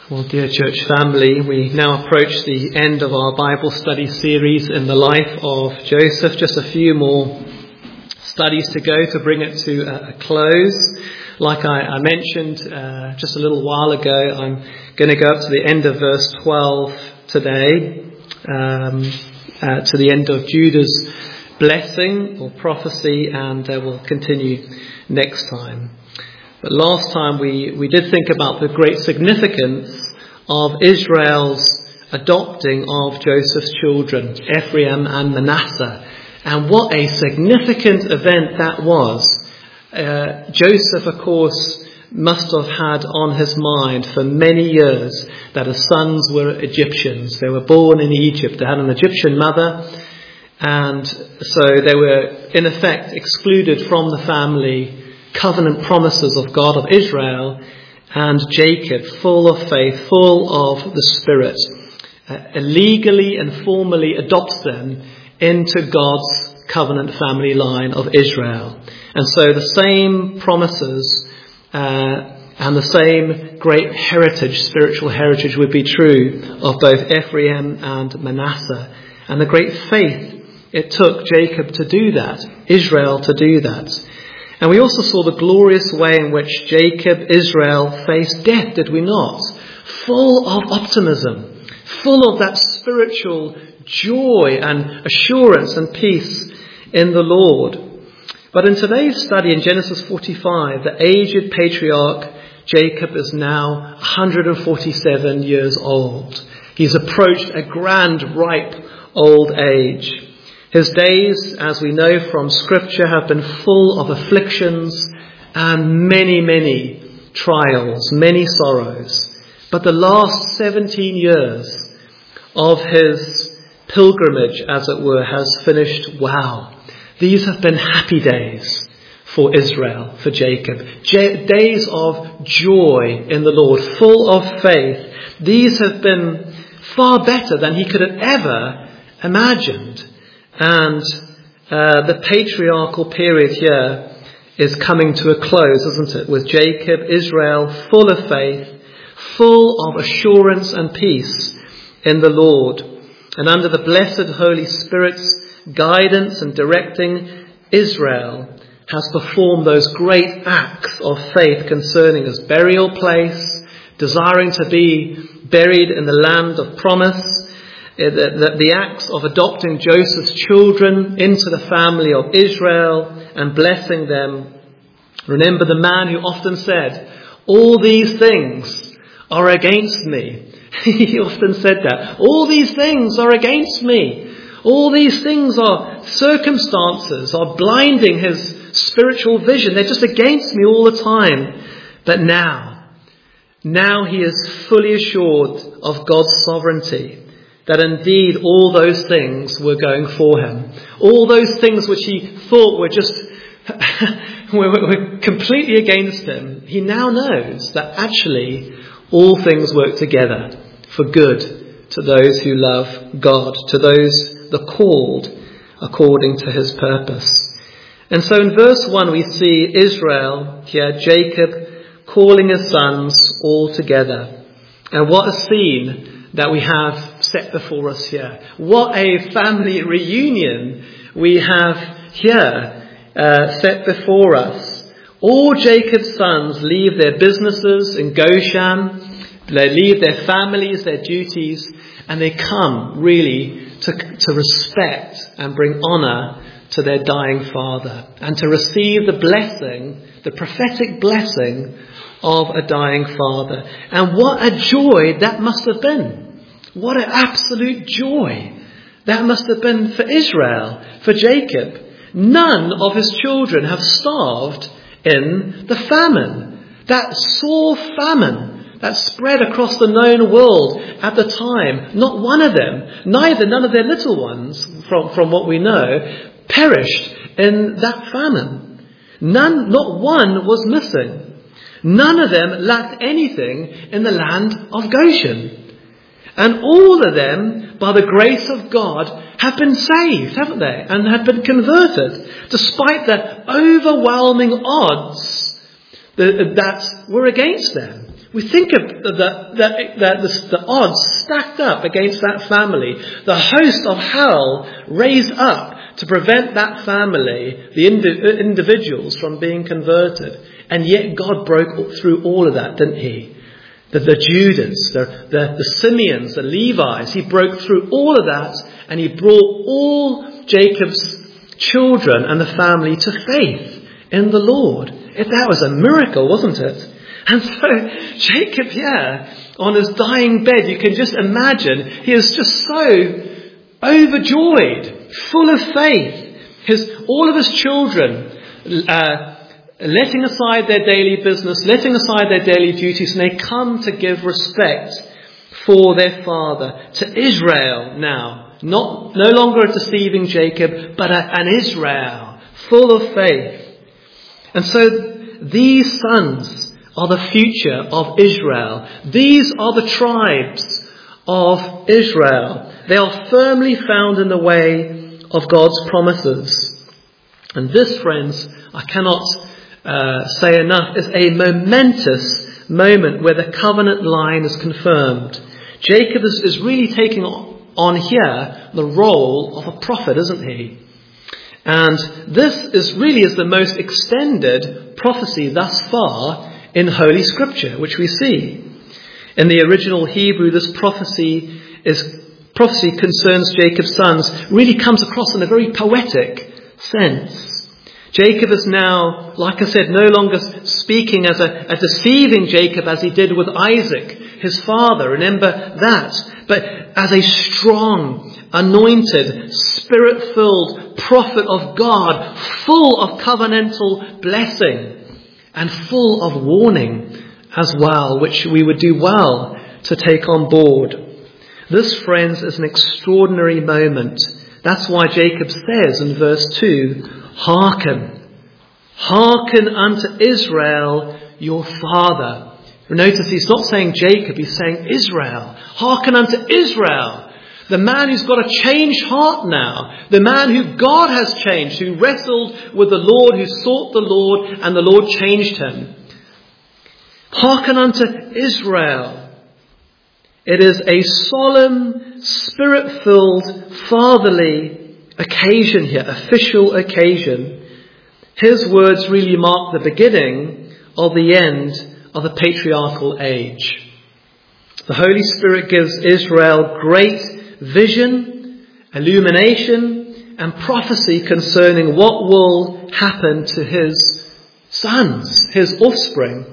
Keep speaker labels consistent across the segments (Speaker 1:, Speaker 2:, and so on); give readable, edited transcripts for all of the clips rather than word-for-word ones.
Speaker 1: Well, dear church family, we now approach the end of our Bible study series in the life of Joseph. Just a few more studies to go to bring it to a close. Like I mentioned just a little while ago, I'm going to go up to the end of verse 12 today, to the end of Judah's blessing or prophecy, and we'll continue next time. But last time we did think about the great significance of Israel's adopting of Joseph's children, Ephraim and Manasseh, and what a significant event that was. Joseph, of course, must have had on his mind for many years that his sons were Egyptians. They were born in Egypt. They had an Egyptian mother, and so they were in effect excluded from the family covenant promises of God of Israel. And Jacob, full of faith, full of the Spirit, legally and formally adopts them into God's covenant family line of Israel. And so the same promises and the same great heritage, spiritual heritage, would be true of both Ephraim and Manasseh. And the great faith it took Jacob to do that, Israel to do that. And we also saw the glorious way in which Jacob, Israel, faced death, did we not? Full of optimism, full of that spiritual joy and assurance and peace in the Lord. But in today's study in Genesis 45, the aged patriarch Jacob is now 147 years old. He's approached a grand, ripe old age. His days, as we know from Scripture, have been full of afflictions and many, many trials, many sorrows. But the last 17 years of his pilgrimage, as it were, has finished well. These have been happy days for Israel, for Jacob. Days of joy in the Lord, full of faith. These have been far better than he could have ever imagined. And the patriarchal period here is coming to a close, isn't it? With Jacob, Israel, full of faith, full of assurance and peace in the Lord. And under the blessed Holy Spirit's guidance and directing, Israel has performed those great acts of faith concerning his burial place, desiring to be buried in the land of promise, the acts of adopting Joseph's children into the family of Israel and blessing them. Remember the man who often said, "All these things are against me." He often said that. All these things are against me. All these things are circumstances, are blinding his spiritual vision. They're just against me all the time. But now he is fully assured of God's sovereignty. That indeed all those things were going for him. All those things which he thought were just were completely against him. He now knows that actually all things work together for good to those who love God, to those the called according to his purpose. And so in verse 1 we see Israel, here Jacob, calling his sons all together. And what a scene that we have set before us here. What a family reunion we have here set before us. All Jacob's sons leave their businesses in Goshen, they leave their families, their duties, and they come really to respect and bring honour to their dying father and to receive the blessing, the prophetic blessing of a dying father. And what a joy that must have been. What an absolute joy that must have been for Israel, for Jacob. None of his children have starved in the famine. That sore famine that spread across the known world at the time. Not one of them, none of their little ones, from what we know, perished in that famine. Not one was missing. None of them lacked anything in the land of Goshen. And all of them, by the grace of God, have been saved, haven't they? And have been converted, despite the overwhelming odds that were against them. We think of the odds stacked up against that family. The host of hell raised up to prevent that family, the individuals, from being converted. And yet God broke through all of that, didn't he? The Judas, the Simeons, the Levites, he broke through all of that, and he brought all Jacob's children and the family to faith in the Lord. That was a miracle, wasn't it? And so Jacob here, on his dying bed, you can just imagine, he is just so overjoyed, full of faith. All of his children letting aside their daily business, letting aside their daily duties, and they come to give respect for their father, to Israel now. No longer a deceiving Jacob, but an Israel full of faith. And so these sons are the future of Israel. These are the tribes of Israel. They are firmly found in the way of God's promises. And this, friends, I cannot say enough, is a momentous moment where the covenant line is confirmed. Jacob is really taking on here the role of a prophet, isn't he? And this is the most extended prophecy thus far in Holy Scripture, which we see. In the original Hebrew, this prophecy concerns Jacob's sons, really comes across in a very poetic sense. Jacob is now, like I said, no longer speaking as a deceiving Jacob as he did with Isaac, his father. Remember that. But as a strong, anointed, spirit-filled prophet of God, full of covenantal blessing and full of warning as well, which we would do well to take on board. This, friends, is an extraordinary moment. That's why Jacob says in verse 2, Hearken unto Israel your father. Notice he's not saying Jacob, he's saying Israel. Hearken unto Israel. The man who's got a changed heart now. The man who God has changed, who wrestled with the Lord, who sought the Lord, and the Lord changed him. Hearken unto Israel. It is a solemn, spirit-filled, fatherly occasion here, official occasion. His words really mark the beginning of the end of the patriarchal age. The Holy Spirit gives Israel great vision, illumination, and prophecy concerning what will happen to his sons, his offspring.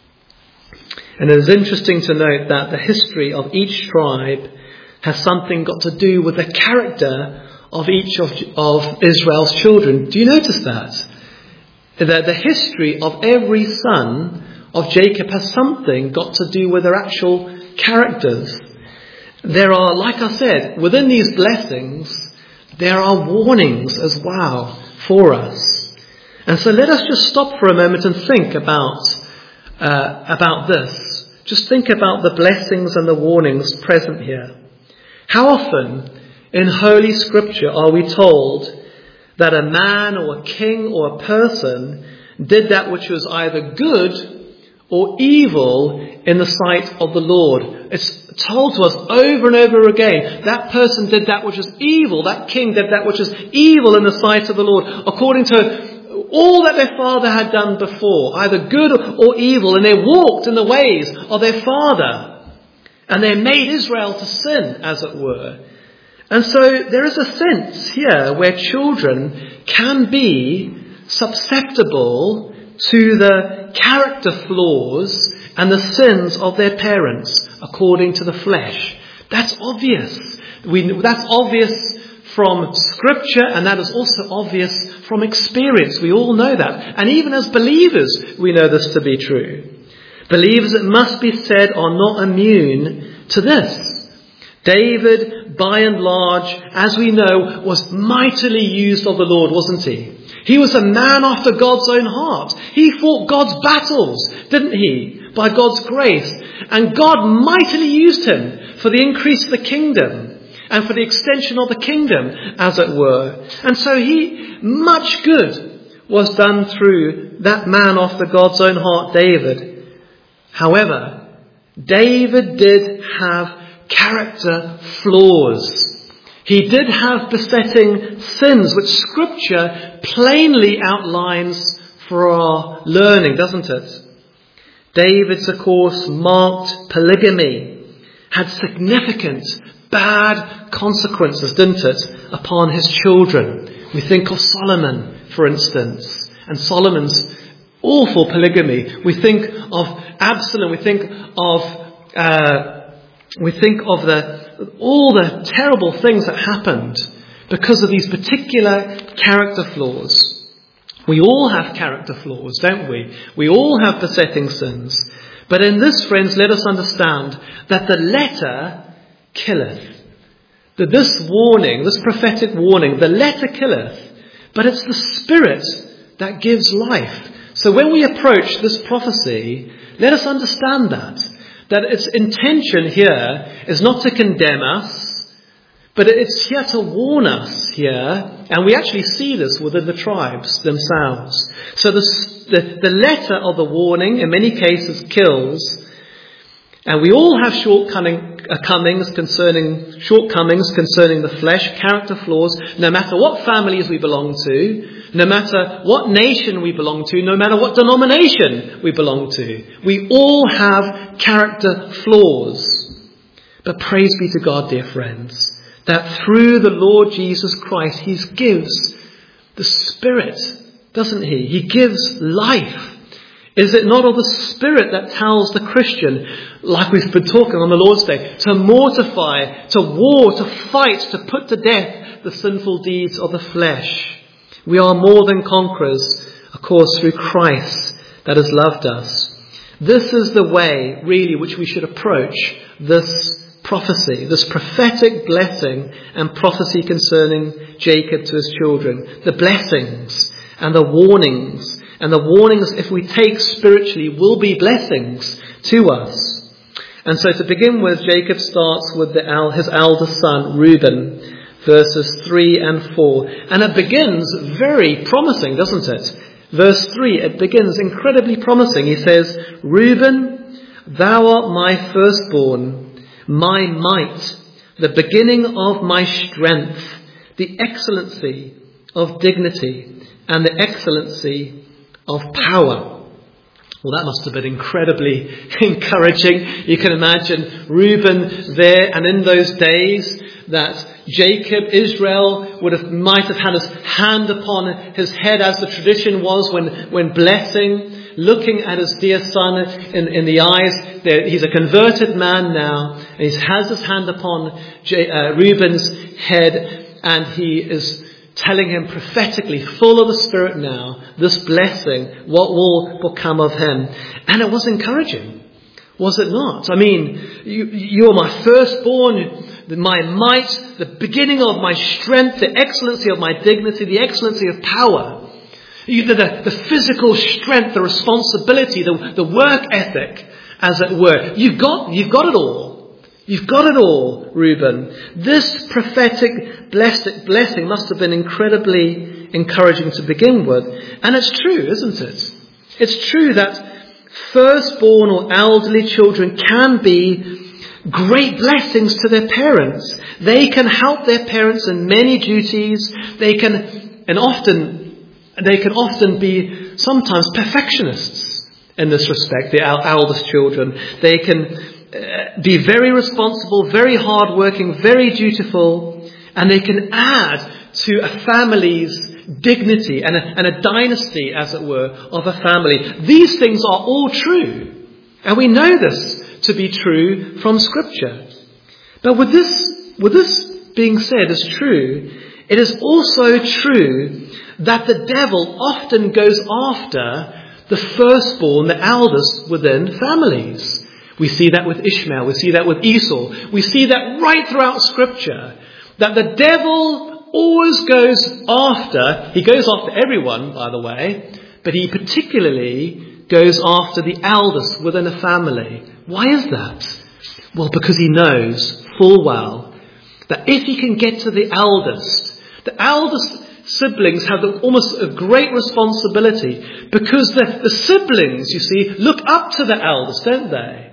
Speaker 1: And it is interesting to note that the history of each tribe has something got to do with the character of each of Israel's children. Do you notice that? That the history of every son of Jacob has something got to do with their actual characters. There are, like I said, within these blessings, there are warnings as well for us. And so let us just stop for a moment and think about this. Just think about the blessings and the warnings present here. How often in Holy Scripture are we told that a man or a king or a person did that which was either good or evil in the sight of the Lord? It's told to us over and over again, that person did that which was evil, that king did that which was evil in the sight of the Lord, according to all that their father had done before, either good or evil, and they walked in the ways of their father, and they made Israel to sin, as it were. And so there is a sense here where children can be susceptible to the character flaws and the sins of their parents according to the flesh. That's obvious. That's obvious from Scripture, and that is also obvious from experience. We all know that. And even as believers, we know this to be true. Believers, it must be said, are not immune to this. David, by and large, as we know, was mightily used of the Lord, wasn't he? He was a man after God's own heart. He fought God's battles, didn't he? By God's grace. And God mightily used him for the increase of the kingdom and for the extension of the kingdom, as it were. And so much good was done through that man after God's own heart, David. However, David did have character flaws. He did have besetting sins, which Scripture plainly outlines for our learning, doesn't it? David's, of course, marked polygamy, had significant bad consequences, didn't it, upon his children. We think of Solomon, for instance, and Solomon's awful polygamy. We think of Absalom. We think of all the terrible things that happened because of these particular character flaws. We all have character flaws, don't we? We all have besetting sins. But in this, friends, let us understand that the letter killeth. That this warning, this prophetic warning, the letter killeth, but it's the Spirit that gives life. So when we approach this prophecy, let us understand that its intention here is not to condemn us, but it's here to warn us here, and we actually see this within the tribes themselves. So the letter of the warning in many cases kills, and we all have shortcomings concerning the flesh, character flaws, no matter what families we belong to, no matter what nation we belong to, no matter what denomination we belong to. We all have character flaws. But praise be to God, dear friends, that through the Lord Jesus Christ, He gives the Spirit, doesn't He? He gives life. Is it not of the Spirit that tells the Christian, like we've been talking on the Lord's Day, to mortify, to war, to fight, to put to death the sinful deeds of the flesh? We are more than conquerors, of course, through Christ that has loved us. This is the way, really, which we should approach this prophecy, this prophetic blessing and prophecy concerning Jacob to his children. The blessings and the warnings. And the warnings, if we take spiritually, will be blessings to us. And so to begin with, Jacob starts with his eldest son, Reuben, verses 3 and 4. And it begins very promising, doesn't it? Verse 3, it begins incredibly promising. He says, Reuben, thou art my firstborn, my might, the beginning of my strength, the excellency of dignity, and the excellency of power. Well, that must have been incredibly encouraging. You can imagine Reuben there, and in those days that Jacob, Israel, might have had his hand upon his head, as the tradition was when blessing, looking at his dear son in the eyes. He's a converted man now, and he has his hand upon Reuben's head, and he is telling him prophetically, full of the Spirit now, this blessing, what will become of him. And it was encouraging, was it not? I mean, you are my firstborn, my might, the beginning of my strength, the excellency of my dignity, the excellency of power. The physical strength, the responsibility, the work ethic, as it were. You've got it all. You've got it all, Reuben. This prophetic blessing must have been incredibly encouraging to begin with. And it's true, isn't it? It's true that firstborn or elderly children can be great blessings to their parents. They can help their parents in many duties. They can often be sometimes perfectionists in this respect, the eldest children. They can be very responsible, very hardworking, very dutiful, and they can add to a family's dignity and a dynasty, as it were, of a family. These things are all true, and we know this to be true from Scripture. But with this being said as true, it is also true that the devil often goes after the firstborn, the eldest within families. We see that with Ishmael. We see that with Esau. We see that right throughout Scripture, that the devil always goes after, he goes after everyone, by the way, but he particularly goes after the eldest within a family. Why is that? Well, because he knows full well that if he can get to the eldest siblings have almost a great responsibility, because the siblings, you see, look up to the eldest, don't they?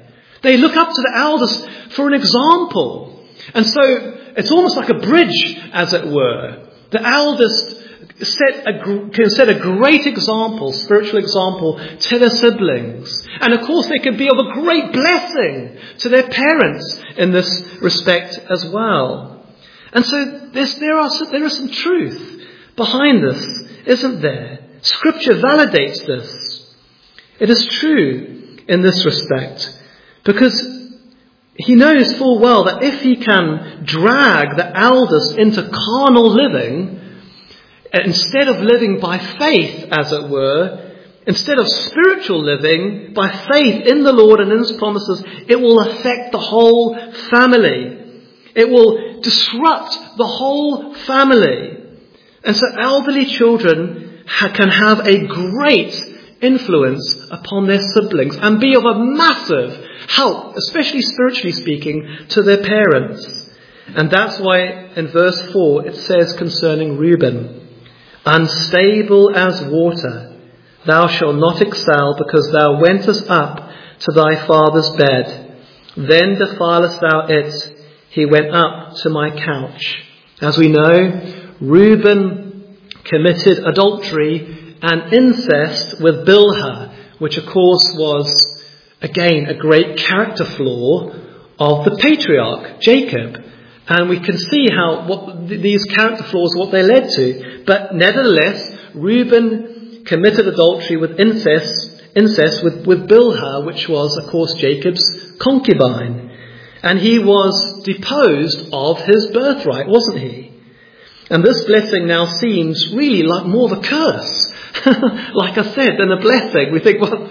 Speaker 1: They look up to the elders for an example. And so it's almost like a bridge, as it were. The eldest can set a great example, spiritual example, to their siblings. And of course they can be of a great blessing to their parents in this respect as well. And so there is some truth behind this, isn't there? Scripture validates this. It is true in this respect, because he knows full well that if he can drag the eldest into carnal living, instead of living by faith, as it were, instead of spiritual living by faith in the Lord and in His promises, it will affect the whole family. It will disrupt the whole family. And so elderly children can have a great influence upon their siblings and be of a massive help, especially spiritually speaking, to their parents. And that's why in verse 4 it says concerning Reuben, unstable as water, thou shalt not excel, because thou wentest up to thy father's bed. Then defilest thou it. He went up to my couch. As we know, Reuben committed adultery and incest with Bilhah, which of course was, again, a great character flaw of the patriarch, Jacob. And we can see what these character flaws, what they led to. But nevertheless, Reuben committed adultery with incest with Bilhah, which was, of course, Jacob's concubine. And he was deposed of his birthright, wasn't he? And this blessing now seems really like more of a curse, like I said, than a blessing. We think, well,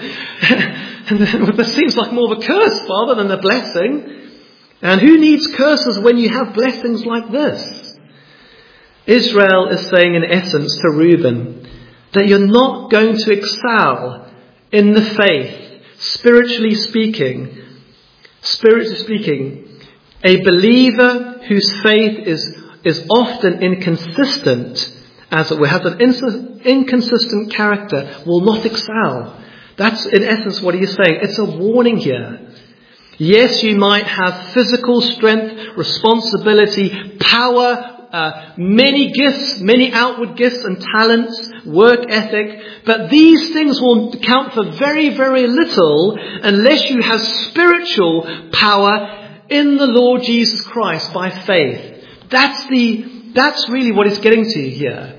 Speaker 1: this seems like more of a curse, Father, than a blessing. And who needs curses when you have blessings like this? Israel is saying in essence to Reuben that you're not going to excel in the faith, spiritually speaking. Spiritually speaking, a believer whose faith is often inconsistent, as it were, has an inconsistent character, will not excel. That's in essence what he's saying. It's a warning here. Yes, you might have physical strength, responsibility, power, many gifts, many outward gifts and talents, work ethic, but these things will count for very, very little unless you have spiritual power in the Lord Jesus Christ by faith. That's really what it's getting to here.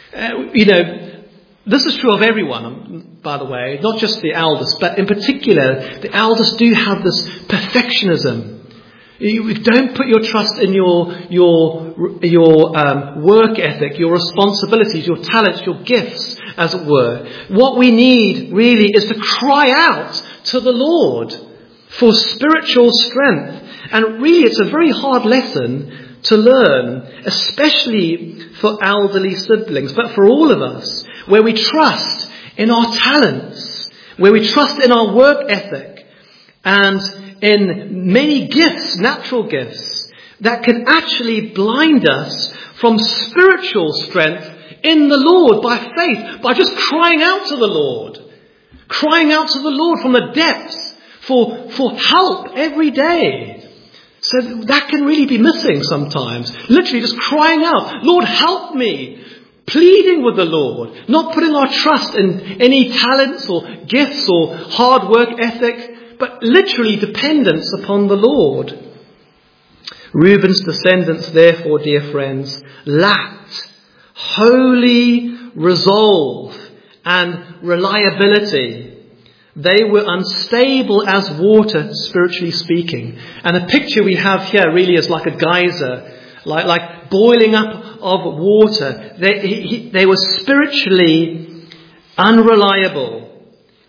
Speaker 1: This is true of everyone, by the way, not just the elders, but in particular, the elders do have this perfectionism. You don't put your trust in your work ethic, your responsibilities, your talents, your gifts, as it were. What we need really is to cry out to the Lord for spiritual strength. And really, it's a very hard lesson to learn, especially for elderly siblings, but for all of us, where we trust in our talents, where we trust in our work ethic, and in many gifts, natural gifts, that can actually blind us from spiritual strength in the Lord by faith, by just crying out to the Lord. Crying out to the Lord from the depths for help every day. So that can really be missing sometimes. Literally just crying out, Lord, help me. Pleading with the Lord. Not putting our trust in any talents or gifts or hard work ethic, but literally dependence upon the Lord. Reuben's descendants, therefore, dear friends, lacked holy resolve and reliability. They were unstable as water, spiritually speaking. And the picture we have here really is like a geyser, like boiling up of water. They were spiritually unreliable,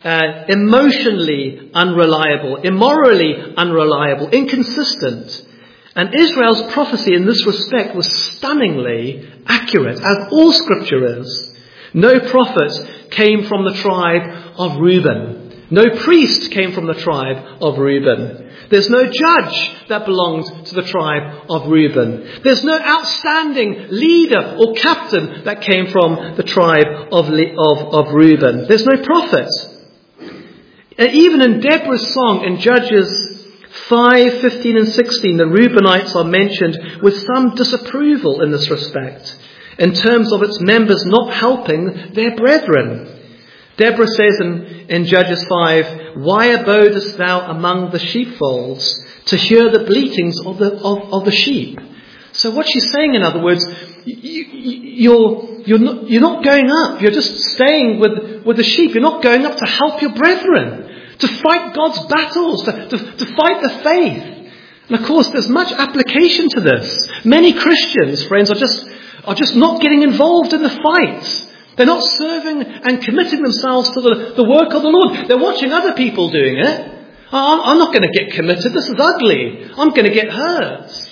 Speaker 1: emotionally unreliable, immorally unreliable, inconsistent. And Israel's prophecy in this respect was stunningly accurate, as all scripture is. No prophet came from the tribe of Reuben. No priest came from the tribe of Reuben. There's no judge that belonged to the tribe of Reuben. There's no outstanding leader or captain that came from the tribe of Reuben. There's no prophet. Even in Deborah's song in Judges 5, 15 and 16, the Reubenites are mentioned with some disapproval in this respect, in terms of its members not helping their brethren. Deborah says in Judges 5, "Why abodest thou among the sheepfolds to hear the bleatings of the sheep?" So what she's saying, in other words, you're not going up. You're just staying with the sheep. You're not going up to help your brethren, to fight God's battles, to fight the faith. And of course, there's much application to this. Many Christians, friends, are just not getting involved in the fight. They're not serving and committing themselves to the work of the Lord. They're watching other people doing it. I'm not going to get committed. This is ugly. I'm going to get hurt.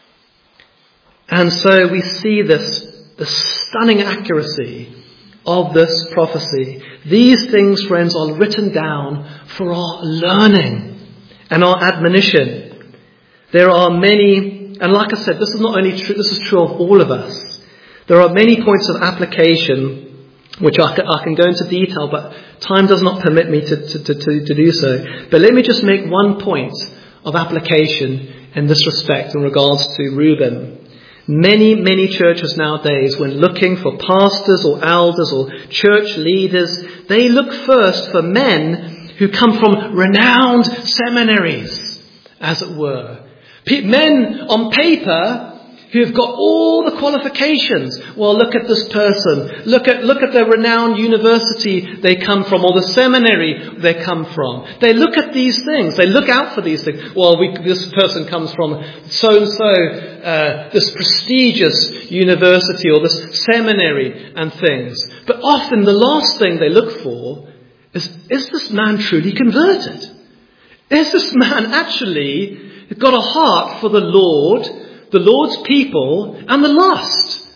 Speaker 1: And so we see the stunning accuracy of this prophecy. These things, friends, are written down for our learning and our admonition. There are many, and like I said, this is not only true, this is true of all of us. There are many points of application which I can go into detail, but time does not permit me to do so. But let me just make one point of application in this respect in regards to Reuben. Many churches nowadays, when looking for pastors or elders or church leaders, they look first for men who come from renowned seminaries, as it were. Men on paper who've got all the qualifications. Well, look at this person. Look at the renowned university they come from, or the seminary they come from. They look at these things. They look out for these things. Well, this person comes from so-and-so, this prestigious university or this seminary and things. But often the last thing they look for is this man truly converted? Is this man actually got a heart for the Lord, the Lord's people, and the lost?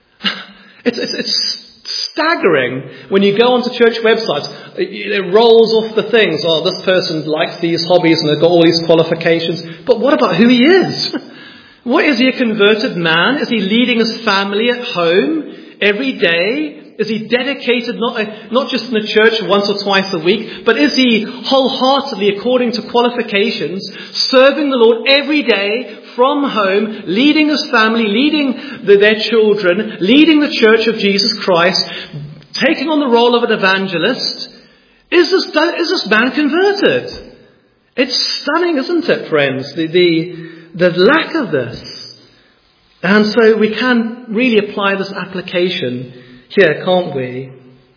Speaker 1: It's staggering when you go onto church websites. It rolls off the things. Oh, this person likes these hobbies and they've got all these qualifications. But what about who he is? What, is he a converted man? Is he leading his family at home every day? Is he dedicated not just in the church once or twice a week, but is he wholeheartedly, according to qualifications, serving the Lord every day from home, leading his family, leading their children, leading the church of Jesus Christ, taking on the role of an evangelist? Is this man converted? It's stunning, isn't it, friends? The lack of this. And so we can really apply this application here, can't we?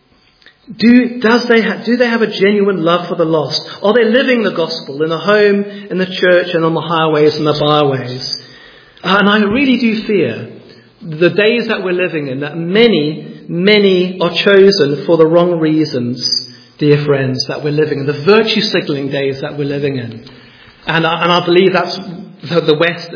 Speaker 1: Do they have a genuine love for the lost? Are they living the gospel in the home, in the church, and on the highways and the byways? And I really do fear the days that we're living in, that many are chosen for the wrong reasons, dear friends, that we're living in, the virtue signalling days that we're living in. And I believe that's the West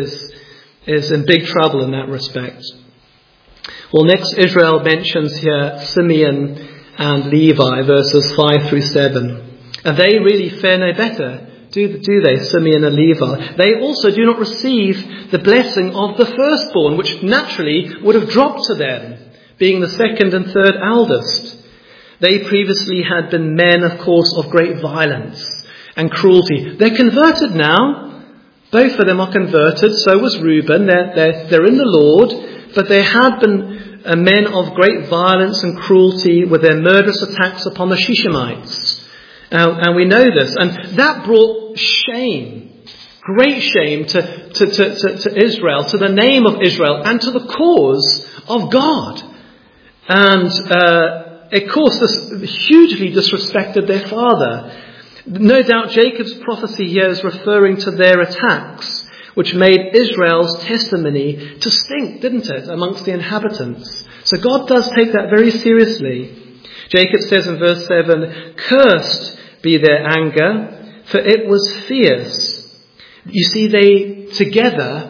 Speaker 1: is in big trouble in that respect. Well, next Israel mentions here Simeon and Levi, verses 5 through 7. And they really fare no better, do they, Simeon and Levi? They also do not receive the blessing of the firstborn, which naturally would have dropped to them, being the second and third eldest. They previously had been men, of course, of great violence and cruelty. They're converted now. Both of them are converted. So was Reuben. They're in the Lord, but they had been men of great violence and cruelty with their murderous attacks upon the Shishemites. And we know this. And that brought shame, great shame to Israel, to the name of Israel, and to the cause of God. And of course, this hugely disrespected their father. No doubt Jacob's prophecy here is referring to their attacks, which made Israel's testimony to stink, didn't it, amongst the inhabitants? So God does take that very seriously. Jacob says in verse 7, "Cursed be their anger, for it was fierce." You see, they together,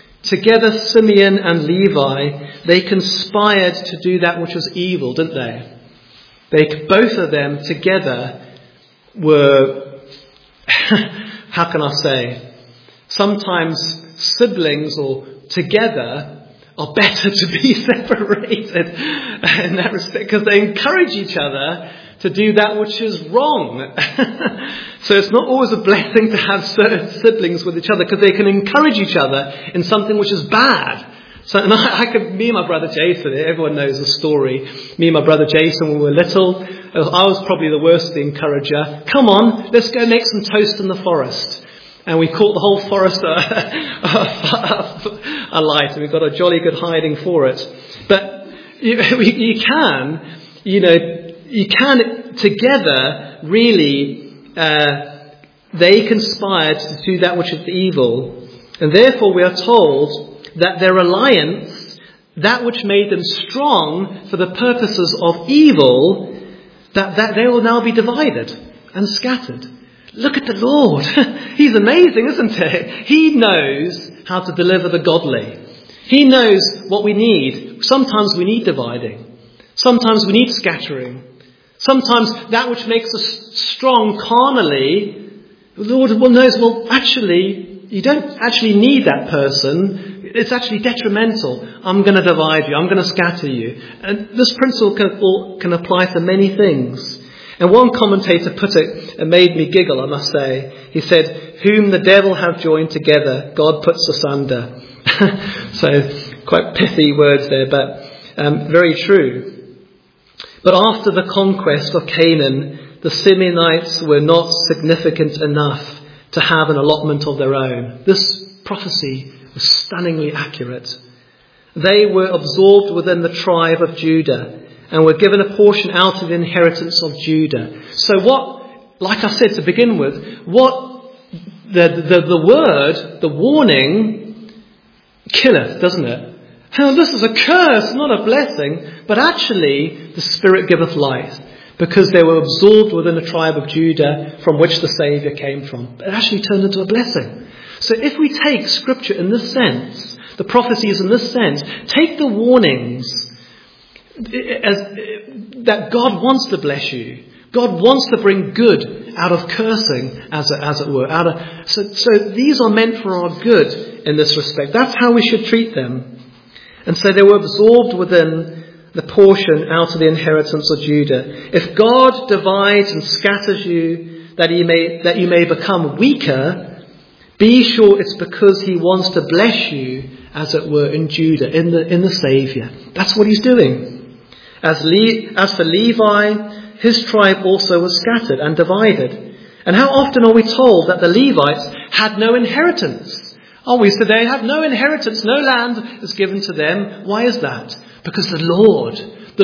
Speaker 1: Simeon and Levi, they conspired to do that which was evil, didn't they? Both of them together were, how can I say, sometimes siblings or together are better to be separated in that respect, because they encourage each other to do that which is wrong. So it's not always a blessing to have certain siblings with each other, because they can encourage each other in something which is bad. So, and me and my brother Jason, everyone knows the story. Me and my brother Jason, when we were little, I was probably the worst of the encourager. Come on, let's go make some toast in the forest. And we caught the whole forest alight, and we got a jolly good hiding for it. But you can together really, they conspired to do that which is evil. And therefore we are told that their alliance, that which made them strong for the purposes of evil, that they will now be divided and scattered. Look at the Lord. He's amazing, isn't he? He knows how to deliver the godly. He knows what we need. Sometimes we need dividing. Sometimes we need scattering. Sometimes that which makes us strong carnally, the Lord knows, actually, you don't actually need that person. It's actually detrimental. I'm going to divide you. I'm going to scatter you. And this principle can apply to many things. And one commentator put it, and made me giggle, I must say. He said, "Whom the devil hath joined together, God puts asunder." So, quite pithy words there, but very true. But after the conquest of Canaan, the Simeonites were not significant enough to have an allotment of their own. This prophecy was stunningly accurate. They were absorbed within the tribe of Judah and were given a portion out of the inheritance of Judah. So what, like I said to begin with, what the word, the warning, killeth, doesn't it? Oh, this is a curse, not a blessing. But actually, the Spirit giveth life, because they were absorbed within the tribe of Judah from which the Saviour came from. It actually turned into a blessing. So if we take Scripture in this sense, the prophecies in this sense, take the warnings that God wants to bless you. God wants to bring good out of cursing, as it were. So these are meant for our good in this respect. That's how we should treat them. And so they were absorbed within the portion out of the inheritance of Judah. If God divides and scatters you that you may become weaker, be sure it's because he wants to bless you, as it were, in Judah, in the Saviour. That's what he's doing. As for Levi, his tribe also was scattered and divided. And how often are we told that the Levites had no inheritance? Oh, we said they have no inheritance, no land is given to them. Why is that? Because the Lord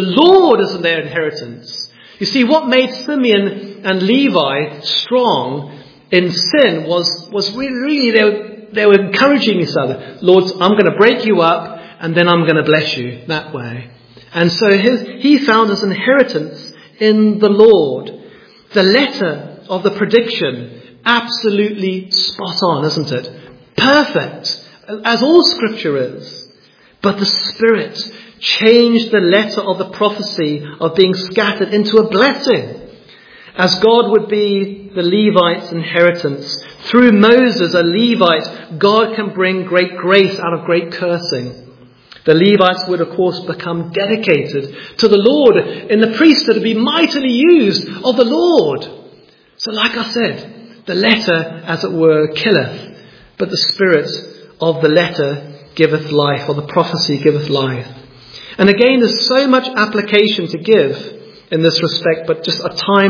Speaker 1: is their inheritance. You see, what made Simeon and Levi strong in sin was really they were encouraging each other. Lord, I'm going to break you up, and then I'm going to bless you that way. And so he found his inheritance in the Lord. The letter of the prediction, absolutely spot on, isn't it? Perfect, as all Scripture is. But the Spirit changed the letter of the prophecy of being scattered into a blessing. As God would be the Levites' inheritance, through Moses, a Levite, God can bring great grace out of great cursing. The Levites would, of course, become dedicated to the Lord in the priesthood to be mightily used of the Lord. So like I said, the letter, as it were, killeth, but the Spirit of the letter giveth life, or the prophecy giveth life. And again, there's so much application to give in this respect, but just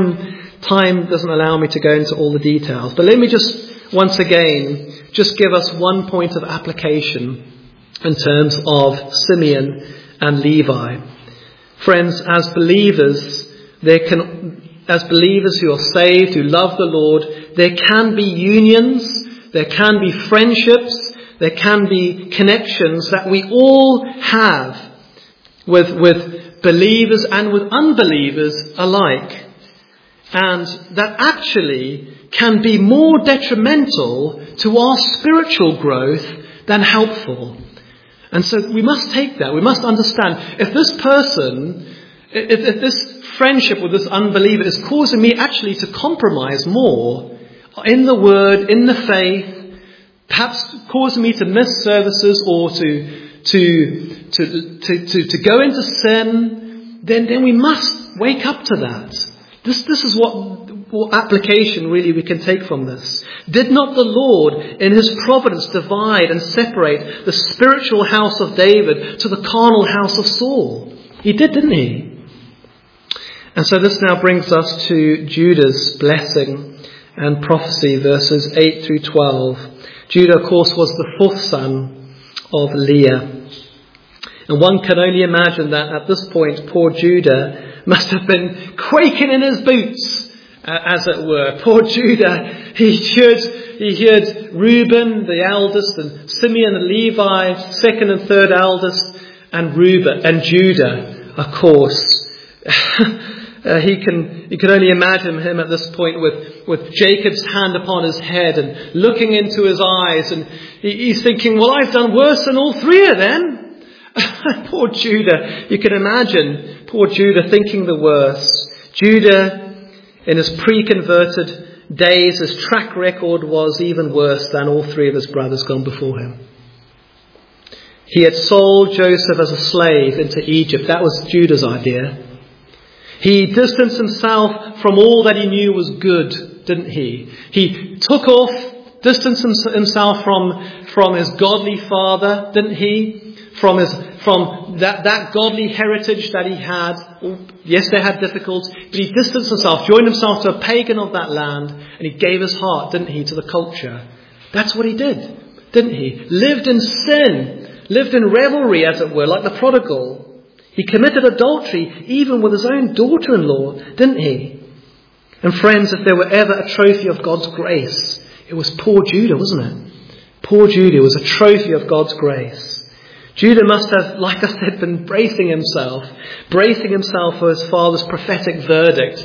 Speaker 1: time doesn't allow me to go into all the details. But let me just, once again, just give us one point of application in terms of Simeon and Levi. Friends, as believers who are saved, who love the Lord, there can be unions, there can be friendships, there can be connections that we all have with believers and with unbelievers alike. And that actually can be more detrimental to our spiritual growth than helpful. And so we must take that. We must understand, if this friendship with this unbeliever is causing me actually to compromise more in the word, in the faith, perhaps causing me to miss services or to go into sin, then we must wake up to that. This is what application really we can take from this. Did not the Lord in his providence divide and separate the spiritual house of David to the carnal house of Saul? He did, didn't he? And so this now brings us to Judah's blessing and prophecy, verses 8 through 12. Judah, of course, was the fourth son of Leah. And one can only imagine that at this point, poor Judah must have been quaking in his boots, as it were. Poor Judah, he heard Reuben, the eldest, and Simeon, the Levi, second and third eldest, and Reuben and Judah, of course. You can only imagine him at this point with Jacob's hand upon his head and looking into his eyes, and he's thinking, well, I've done worse than all three of them. Poor Judah. You can imagine poor Judah thinking the worst. Judah, in his pre-converted days, his track record was even worse than all three of his brothers gone before him. He had sold Joseph as a slave into Egypt. That was Judah's idea. He distanced himself from all that he knew was good, didn't he? He distanced himself from his godly father, didn't he? From that godly heritage that he had. Yes, they had difficulties, but he distanced himself, joined himself to a pagan of that land, and he gave his heart, didn't he, to the culture. That's what he did, didn't he? Lived in sin, lived in revelry, as it were, like the prodigal. He committed adultery even with his own daughter-in-law, didn't he? And friends, if there were ever a trophy of God's grace, it was poor Judah, wasn't it? Poor Judah was a trophy of God's grace. Judah must have, like I said, been bracing himself for his father's prophetic verdict.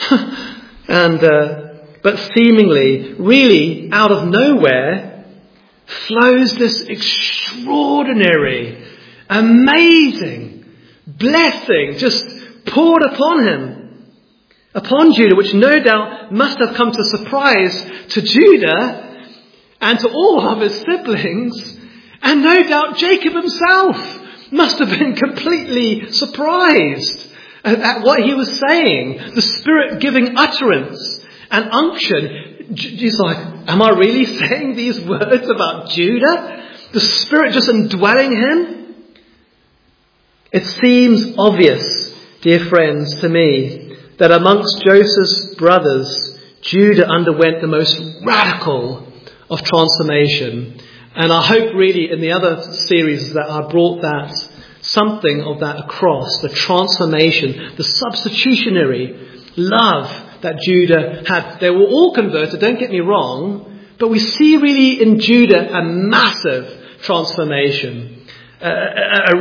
Speaker 1: But seemingly, really, out of nowhere, flows this extraordinary, amazing blessing just poured upon him, upon Judah, which no doubt must have come to surprise to Judah and to all of his siblings. And no doubt Jacob himself must have been completely surprised at what he was saying. The Spirit giving utterance and unction. He's like, am I really saying these words about Judah? The Spirit just indwelling him? It seems obvious, dear friends, to me, that amongst Joseph's brothers, Judah underwent the most radical of transformation. And I hope really in the other series that I brought something of that across, the transformation, the substitutionary love that Judah had. They were all converted, don't get me wrong, but we see really in Judah a massive transformation, a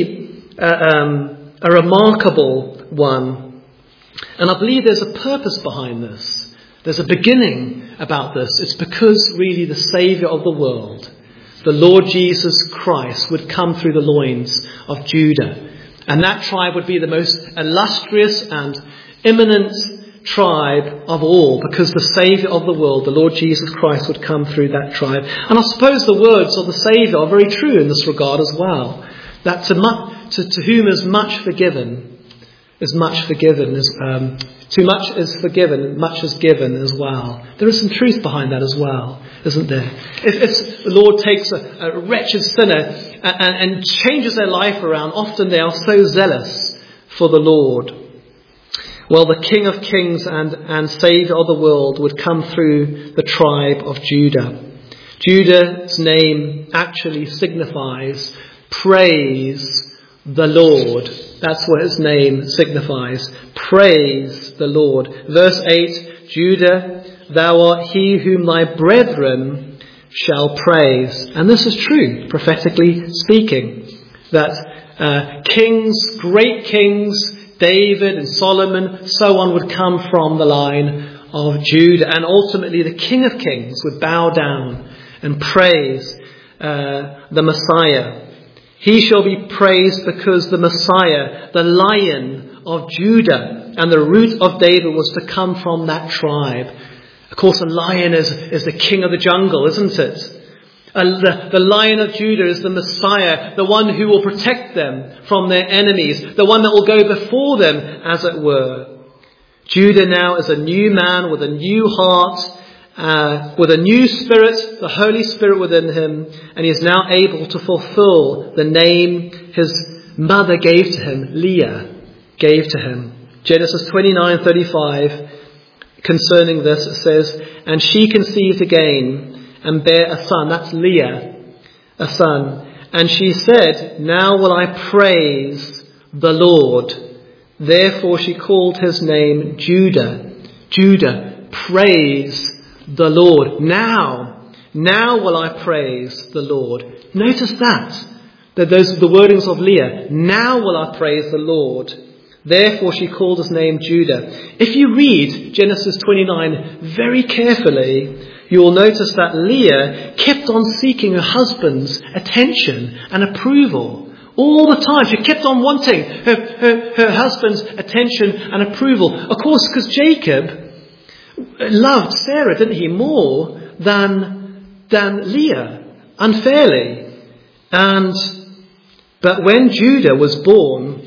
Speaker 1: remarkable one. And I believe there's a purpose behind this. There's a beginning about this. It's because really the Saviour of the world, the Lord Jesus Christ, would come through the loins of Judah. And that tribe would be the most illustrious and eminent tribe of all, because the Saviour of the world, the Lord Jesus Christ, would come through that tribe. And I suppose the words of the Saviour are very true in this regard as well. That to whom is much forgiven, is much forgiven. Too much is forgiven, much is given as well. There is some truth behind that as well, isn't there? If the Lord takes a wretched sinner and changes their life around, often they are so zealous for the Lord. Well, the King of Kings and Saviour of the world would come through the tribe of Judah. Judah's name actually signifies praise the Lord. That's what his name signifies. Praise the Lord. Verse 8, Judah, thou art he whom thy brethren shall praise. And this is true, prophetically speaking, that kings, great kings, David and Solomon, so on, would come from the line of Judah. And ultimately the King of Kings would bow down and praise the Messiah. He shall be praised because the Messiah, the Lion of Judah and the root of David, was to come from that tribe. Of course, a lion is the king of the jungle, isn't it? The Lion of Judah is the Messiah, the one who will protect them from their enemies, the one that will go before them, as it were. Judah now is a new man with a new heart, with a new spirit, the Holy Spirit within him, and he is now able to fulfill the name his mother gave to him, Leah, gave to him. Genesis 29:35, concerning this, it says, "And she conceived again and bare a son," that's Leah, a son. "And she said, now will I praise the Lord. Therefore she called his name Judah." Judah, praise the Lord. Now will I praise the Lord. Notice that those are the wordings of Leah. Now will I praise the Lord. Therefore she called his name Judah. If you read Genesis 29 very carefully, you will notice that Leah kept on seeking her husband's attention and approval. All the time, she kept on wanting her husband's attention and approval. Of course, because Jacob loved Sarah, didn't he, more than Leah, unfairly. But when Judah was born,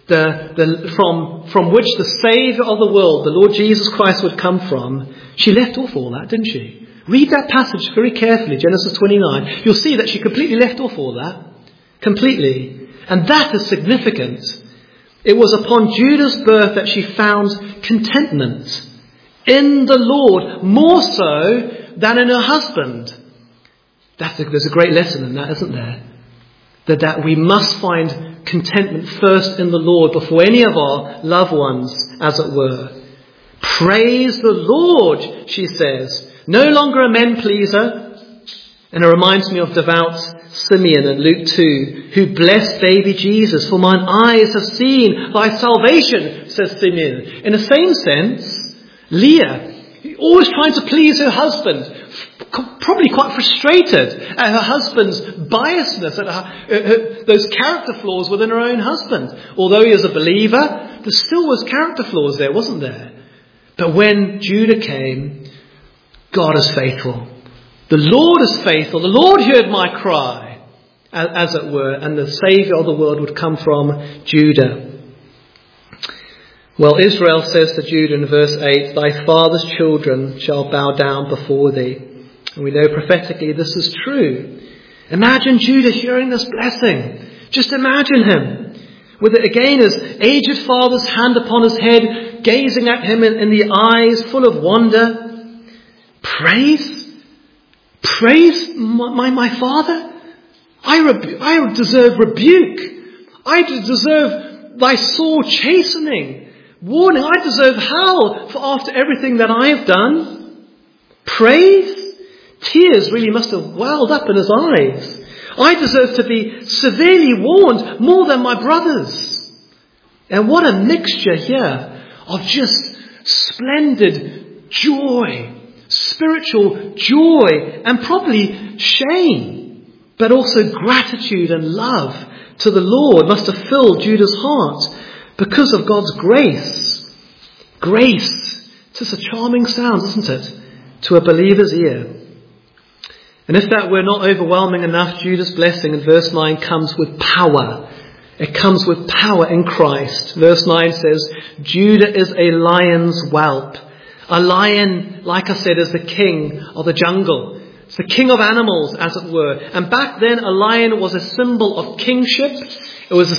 Speaker 1: from which the Saviour of the world, the Lord Jesus Christ, would come from, she left off all that, didn't she? Read that passage very carefully, Genesis 29. You'll see that she completely left off all that. Completely. And that is significant. It was upon Judah's birth that she found contentment in the Lord, more so than in her husband. There's a great lesson in that, isn't there? That we must find contentment first in the Lord before any of our loved ones, as it were. Praise the Lord, she says. No longer a men pleaser. And it reminds me of devout Simeon in Luke 2, who blessed baby Jesus. "For mine eyes have seen thy salvation," says Simeon. In the same sense, Leah, always trying to please her husband, probably quite frustrated at her husband's biasness, at those character flaws within her own husband. Although he is a believer, there still was character flaws there, wasn't there? But when Judah came, God is faithful. The Lord is faithful. The Lord heard my cry, as it were, and the Saviour of the world would come from Judah. Well, Israel says to Judah in verse 8, "Thy father's children shall bow down before thee." And we know prophetically this is true. Imagine Judah hearing this blessing. Just imagine him with, again, his aged father's hand upon his head, gazing at him in the eyes full of wonder. Praise my father? I deserve rebuke. I deserve thy sore chastening. Warning, I deserve hell for after everything that I have done. Praise? Tears really must have welled up in his eyes. I deserve to be severely warned more than my brothers. And what a mixture here of just splendid joy, spiritual joy, and probably shame, but also gratitude and love to the Lord must have filled Judah's heart because of God's grace. Grace. It's just a charming sound, isn't it, to a believer's ear. And if that were not overwhelming enough, Judah's blessing in verse 9 comes with power. It comes with power in Christ. Verse 9 says, "Judah is a lion's whelp." A lion, like I said, is the king of the jungle. It's the king of animals, as it were. And back then, a lion was a symbol of kingship. It was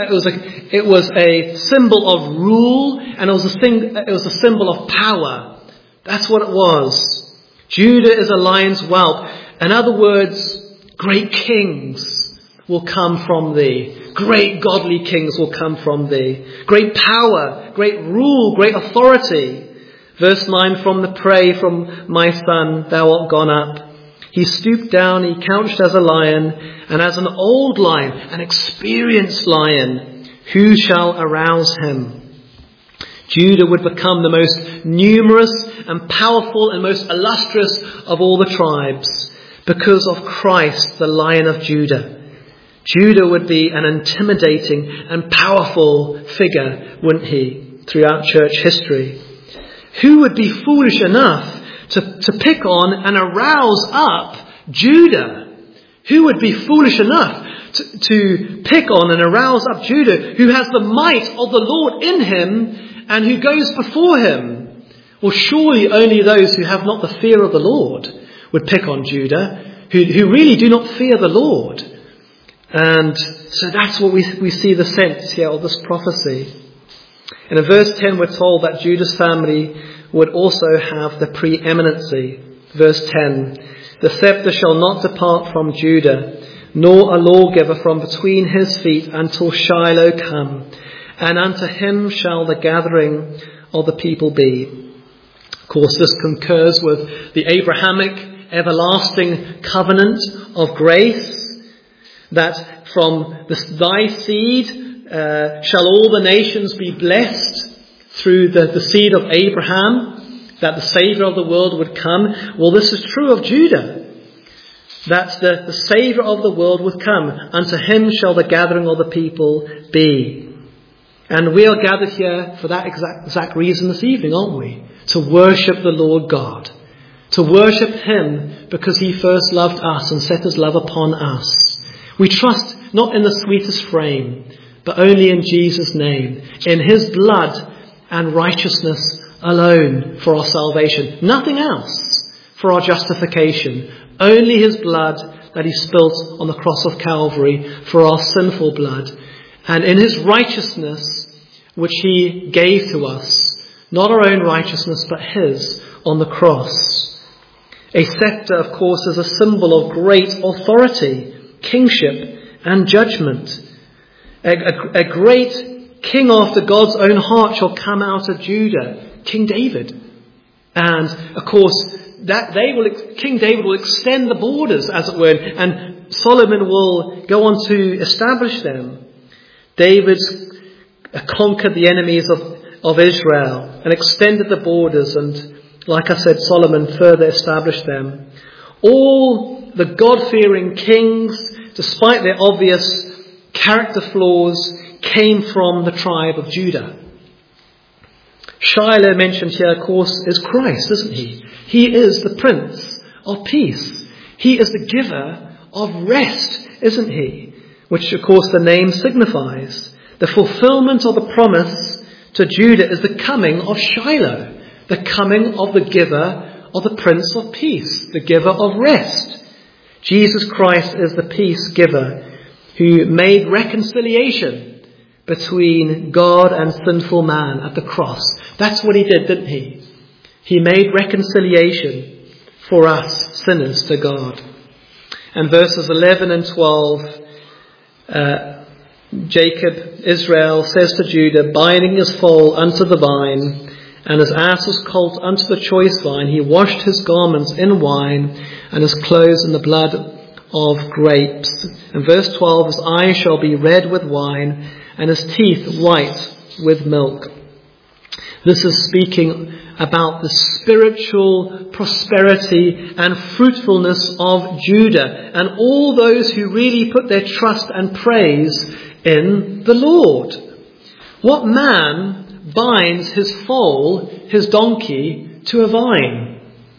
Speaker 1: a symbol of rule, and it was a symbol of power. That's what it was. Judah is a lion's whelp. In other words, great kings will come from thee. Great godly kings will come from thee. Great power, great rule, great authority. Verse 9, "From the prey, from my son, thou art gone up. He stooped down, he couched as a lion, and as an old lion, an experienced lion, who shall arouse him?" Judah would become the most numerous and powerful and most illustrious of all the tribes because of Christ, the Lion of Judah. Judah would be an intimidating and powerful figure, wouldn't he, throughout church history? Who would be foolish enough to pick on and arouse up Judah? Who would be foolish enough to pick on and arouse up Judah, who has the might of the Lord in him and who goes before him? Well, surely only those who have not the fear of the Lord would pick on Judah, who really do not fear the Lord. And so that's what we see the sense here of this prophecy. And in verse 10 we're told that Judah's family would also have the preeminency. Verse 10, the scepter shall not depart from Judah, nor a lawgiver from between his feet until Shiloh come, and unto him shall the gathering of the people be. Of course, this concurs with the Abrahamic everlasting covenant of grace, that from thy seed shall all the nations be blessed through the seed of Abraham, that the Saviour of the world would come. Well, this is true of Judah, that the Saviour of the world would come. Unto him shall the gathering of the people be. And we are gathered here for that exact reason this evening, aren't we? To worship the Lord God. To worship him because he first loved us and set his love upon us. We trust not in the sweetest frame, but only in Jesus' name, in his blood and righteousness alone for our salvation. Nothing else for our justification. Only his blood that he spilt on the cross of Calvary for our sinful blood. And in his righteousness, which he gave to us, not our own righteousness, but his on the cross. A scepter, of course, is a symbol of great authority, kingship and judgment. A great king after God's own heart shall come out of Judah, King David. And of course, King David will extend the borders, as it were, and Solomon will go on to establish them. David's conquered the enemies of Israel and extended the borders, and like I said, Solomon further established them. All the God-fearing kings, despite their obvious character flaws, came from the tribe of Judah. Shiloh, mentioned here, of course, is Christ, isn't he? He is the Prince of Peace. He is the giver of rest, isn't he? Which, of course, the name signifies. The fulfillment of the promise to Judah is the coming of Shiloh, the coming of the giver of the Prince of Peace, the giver of rest. Jesus Christ is the peace giver who made reconciliation between God and sinful man at the cross. That's what he did, didn't he? He made reconciliation for us sinners to God. And verses 11 and 12, Israel says to Judah, binding his foal unto the vine, and his ass's colt unto the choice vine, he washed his garments in wine, and his clothes in the blood of grapes. And verse 12, his eyes shall be red with wine, and his teeth white with milk. This is speaking about the spiritual prosperity and fruitfulness of Judah and all those who really put their trust and praise in the Lord. What man binds his foal, his donkey, to a vine?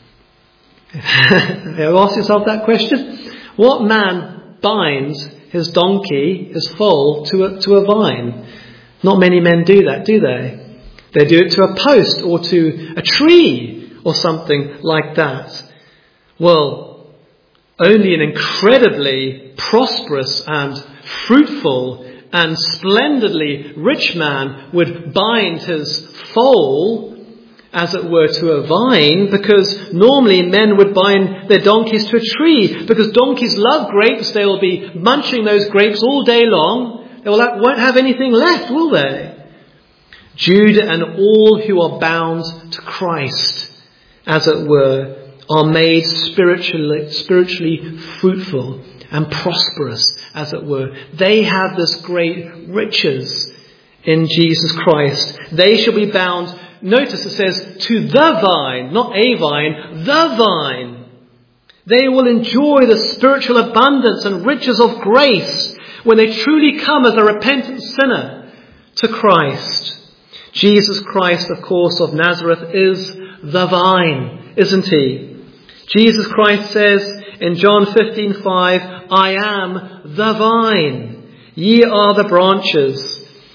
Speaker 1: Have you asked yourself that question? What man binds his donkey, his foal, to a vine? Not many men do that, do they? They do it to a post or to a tree or something like that. Well, only an incredibly prosperous and fruitful and splendidly rich man would bind his foal, as it were, to a vine, because normally men would bind their donkeys to a tree, because donkeys love grapes. They will be munching those grapes all day long. They won't have anything left, will they? Judah and all who are bound to Christ, as it were, are made spiritually fruitful and prosperous, as it were. They have this great riches in Jesus Christ. They shall be bound, notice it says, to the vine, not a vine, the vine. They will enjoy the spiritual abundance and riches of grace when they truly come as a repentant sinner to Christ. Jesus Christ, of course, of Nazareth is the vine, isn't he? Jesus Christ says in John 15:5, I am the vine, ye are the branches.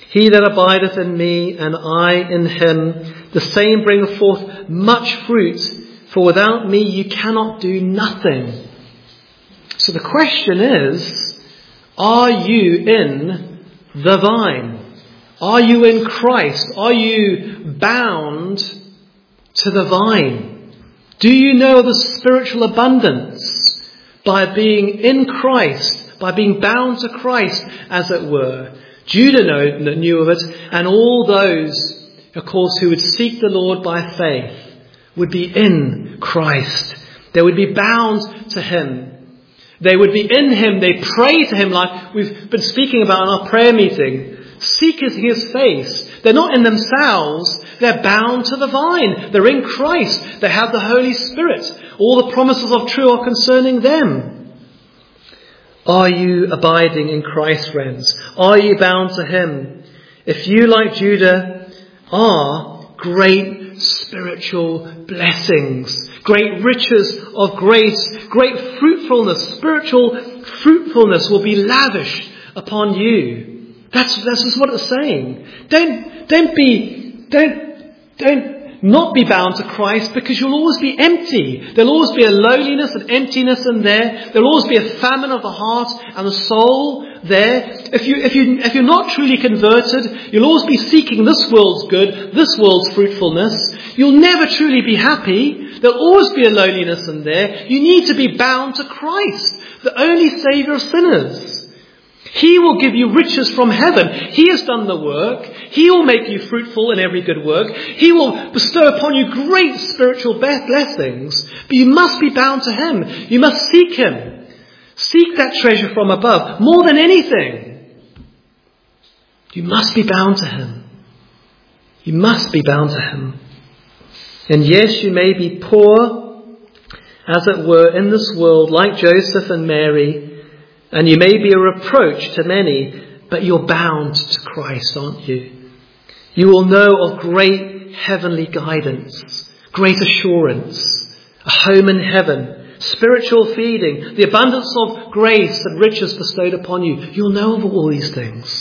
Speaker 1: He that abideth in me, and I in him, the same bringeth forth much fruit, for without me you cannot do nothing. So the question is, are you in the vine? Are you in Christ? Are you bound to the vine? Do you know the spiritual abundance by being in Christ, by being bound to Christ, as it were? Judah knew of it, and all those, of course, who would seek the Lord by faith would be in Christ. They would be bound to him. They would be in him. They pray to him like we've been speaking about in our prayer meeting. Seeking his face. They're not in themselves. They're bound to the vine. They're in Christ. They have the Holy Spirit. All the promises of true are concerning them. Are you abiding in Christ, friends? Are you bound to him? If you, like Judah, are, great spiritual blessings, great riches of grace, great fruitfulness, spiritual fruitfulness will be lavished upon you. That's just what it's saying. Don't not be bound to Christ, because you'll always be empty. There'll always be a loneliness and emptiness in there. There'll always be a famine of the heart and the soul there. If you're not truly converted, you'll always be seeking this world's good, this world's fruitfulness. You'll never truly be happy. There'll always be a loneliness in there. You need to be bound to Christ, the only Saviour of sinners. He will give you riches from heaven. He has done the work. He will make you fruitful in every good work. He will bestow upon you great spiritual blessings. But you must be bound to him. You must seek him. Seek that treasure from above more than anything. You must be bound to him. You must be bound to him. And yes, you may be poor, as it were, in this world, like Joseph and Mary, and you may be a reproach to many, but you're bound to Christ, aren't you? You will know of great heavenly guidance, great assurance, a home in heaven, spiritual feeding, the abundance of grace and riches bestowed upon you. You'll know of all these things.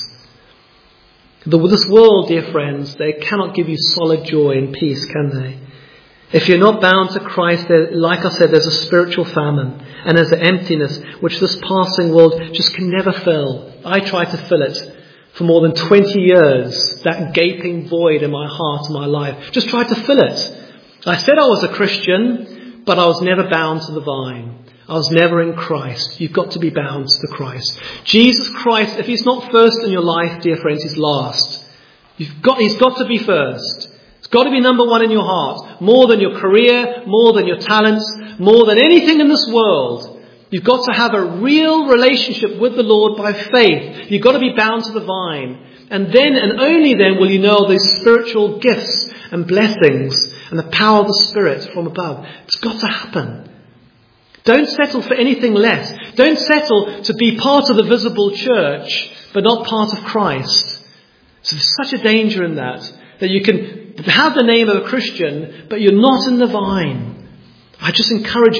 Speaker 1: This world, dear friends, they cannot give you solid joy and peace, can they? If you're not bound to Christ, like I said, there's a spiritual famine and there's an emptiness which this passing world just can never fill. I tried to fill it for more than 20 years, that gaping void in my heart and my life. Just tried to fill it. I said I was a Christian, but I was never bound to the vine. I was never in Christ. You've got to be bound to Christ. Jesus Christ, if he's not first in your life, dear friends, he's last. He's got to be first. It's got to be number one in your heart. More than your career, more than your talents, more than anything in this world. You've got to have a real relationship with the Lord by faith. You've got to be bound to the vine. And then and only then will you know these spiritual gifts and blessings and the power of the Spirit from above. It's got to happen. Don't settle for anything less. Don't settle to be part of the visible church, but not part of Christ. So there's such a danger in that you can have the name of a Christian, but you're not in the vine. I just encourage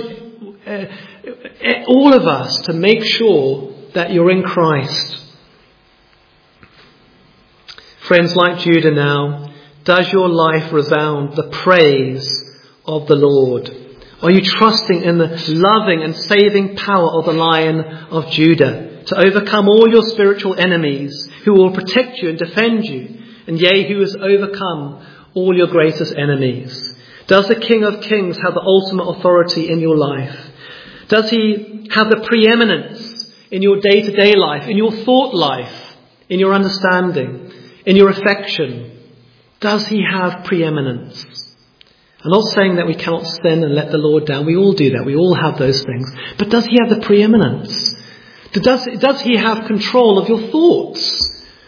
Speaker 1: all of us to make sure that you're in Christ. Friends, like Judah now, does your life resound the praise of the Lord? Are you trusting in the loving and saving power of the Lion of Judah to overcome all your spiritual enemies, who will protect you and defend you, and yea, who has overcome all your greatest enemies? Does the King of Kings have the ultimate authority in your life? Does he have the preeminence in your day-to-day life, in your thought life, in your understanding, in your affection? Does he have preeminence? I'm not saying that we cannot sin and let the Lord down. We all do that. We all have those things. But does he have the preeminence? Does he have control of your thoughts?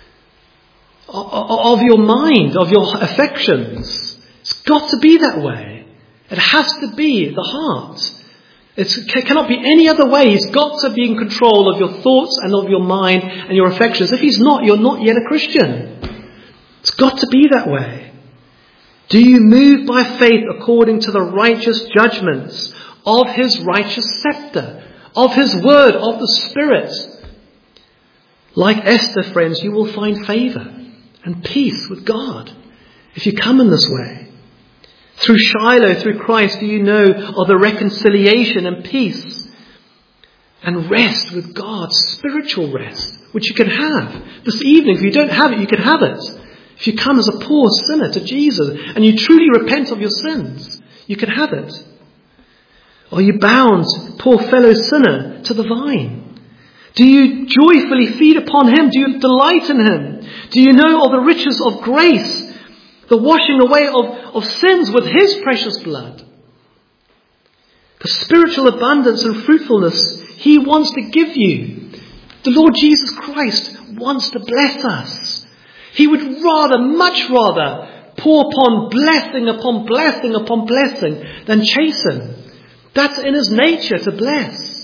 Speaker 1: Of your mind, of your affections? It's got to be that way. It has to be the heart. It cannot be any other way. He's got to be in control of your thoughts and of your mind and your affections. If he's not, you're not yet a Christian. It's got to be that way. Do you move by faith according to the righteous judgments of his righteous scepter, of his word, of the Spirit? Like Esther, friends, you will find favour. and peace with God if you come in this way. Through Shiloh, through Christ, do you know of the reconciliation and peace and rest with God, spiritual rest, which you can have this evening. If you don't have it, you can have it. If you come as a poor sinner to Jesus and you truly repent of your sins, you can have it. Are you bound, poor fellow sinner, to the vine? Do you joyfully feed upon him? Do you delight in him? Do you know of the riches of grace, the washing away of sins with his precious blood? The spiritual abundance and fruitfulness he wants to give you. The Lord Jesus Christ wants to bless us. He would much rather pour upon blessing upon blessing upon blessing than chasten. That's in his nature, to bless.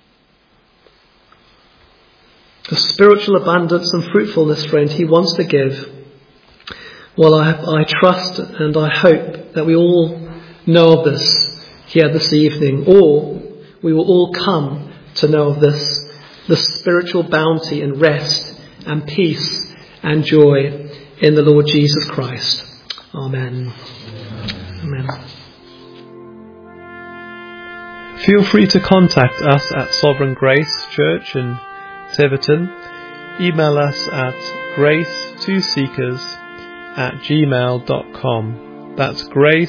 Speaker 1: The spiritual abundance and fruitfulness, friend, he wants to give. Well, I trust and I hope that we all know of this here this evening, or we will all come to know of this, the spiritual bounty and rest and peace and joy in the Lord Jesus Christ. Amen. Amen. Feel free to contact us at Sovereign Grace Church in Tiverton. Email us at grace2seekers@gmail.com. That's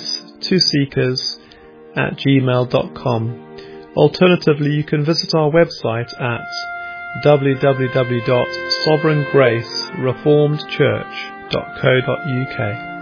Speaker 1: grace2seekers@gmail.com. Alternatively, you can visit our website at www.sovereigngracereformedchurch.co.uk.